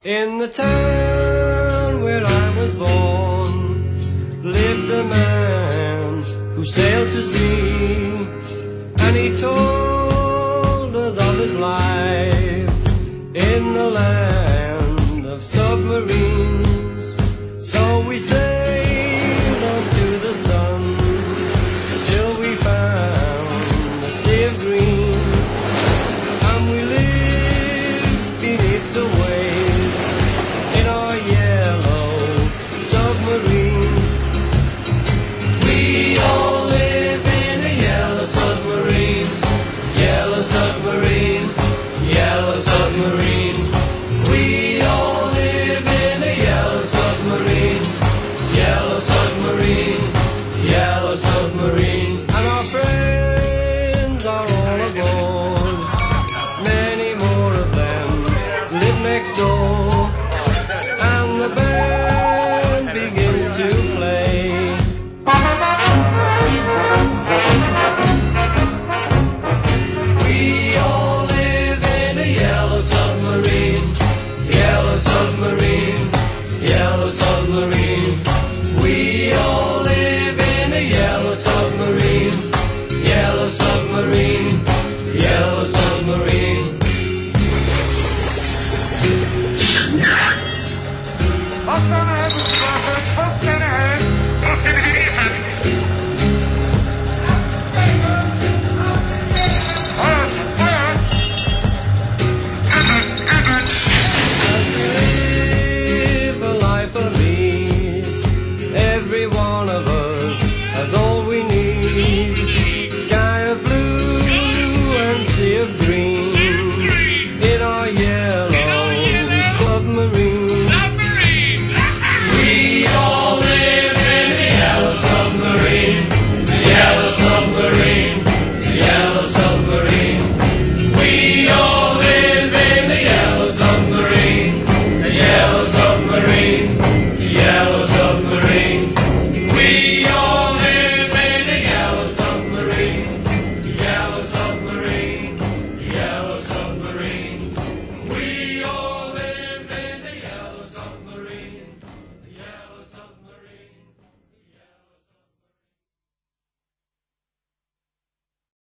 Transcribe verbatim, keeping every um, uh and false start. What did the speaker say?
In the town where I was born lived a man who sailed to sea, and he told us of his life in the land of submarines. So we sailed up to the sun till we found a sea of green, and we lived beneath the waves in our yellow submarine. We all live in a yellow submarine, yellow submarine, yellow submarine. We all live in a yellow submarine, yellow submarine, yellow submarine. And our friends are all aboard, many more of them live next door.